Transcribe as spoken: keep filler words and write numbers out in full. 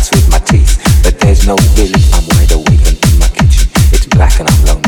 fights with my teeth, but there's no relief. I'm wide awake and in my kitchen. It's black and I'm lonely.